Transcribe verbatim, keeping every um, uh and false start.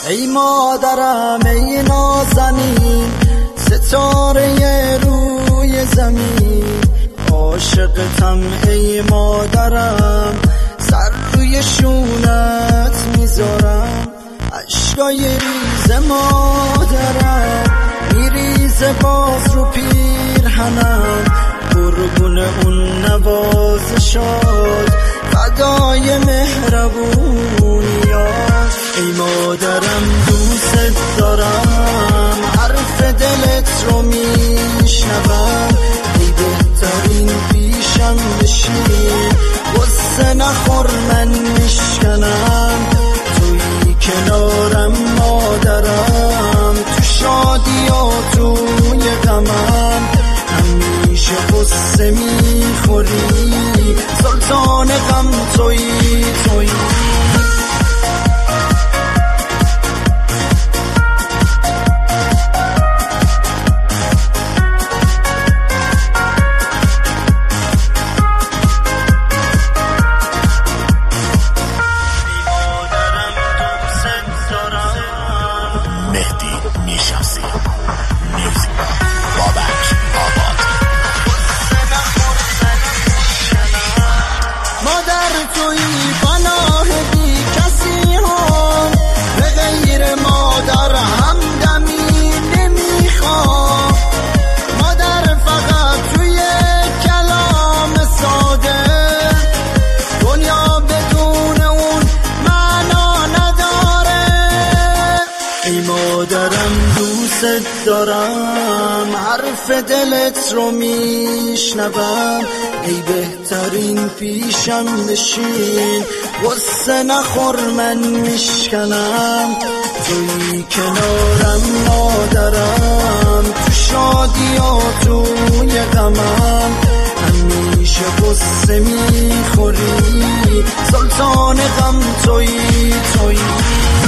ای مادرم ای نازنین، ستاره روی زمین، عاشقتم ای مادرم، سر روی شونت میذارم، عشقای ریز مادرم میریزه باز رو پیرهنم، قربون اون نوازشات فدای مهربونیات. ای مادرم دوست دارم، حرف دلت رو میشنوم، ای بهترین پیشم بشین، غصه نخور من میشکنم، توی کنارم مادرم، تو شادی و توی غمم، همیشه غصه میخوری، سلطان غم توی توی. مادر توی پناه بی کسی ها، به غیر مادر همدمی نمیخوام، مادر فقط توی کلام ساده، دنیا بدون اون معنا نداره. ای مادرم دوست دارم، حرف دلت رو میشنوم، ای بهترین پیشم بشین، غصه نخور من میشکنم، توی کنارم مادرم، تو شادی و توی غمم، همیشه غصه میخوری، سلطان غم توی توی.